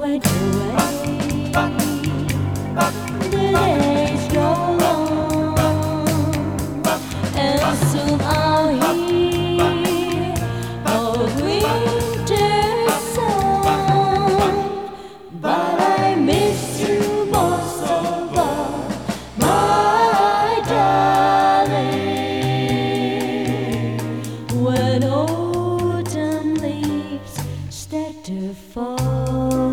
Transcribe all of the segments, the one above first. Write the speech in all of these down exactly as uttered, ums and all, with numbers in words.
right away. The days go on, and soon I'll hear a winter song. But I miss you most of all, my darling. When autumn leaves start to fall,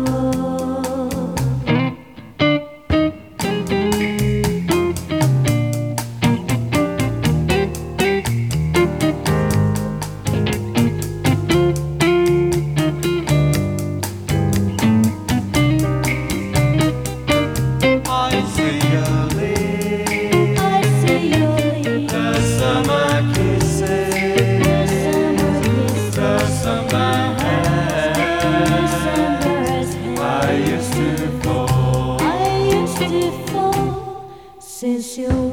I see you leave, I see you leave. the summer kisses, The summer kisses, the summer hands. December's hand. I used to fall. I used to fall since you